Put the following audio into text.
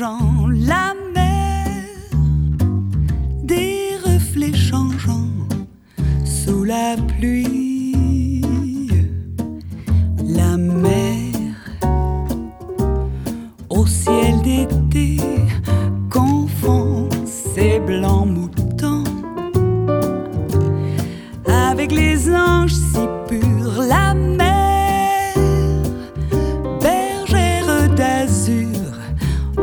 changeants, la mer, des reflets changeants sous la pluie, la mer au ciel d'été confond ses blancs moutons avec les anges si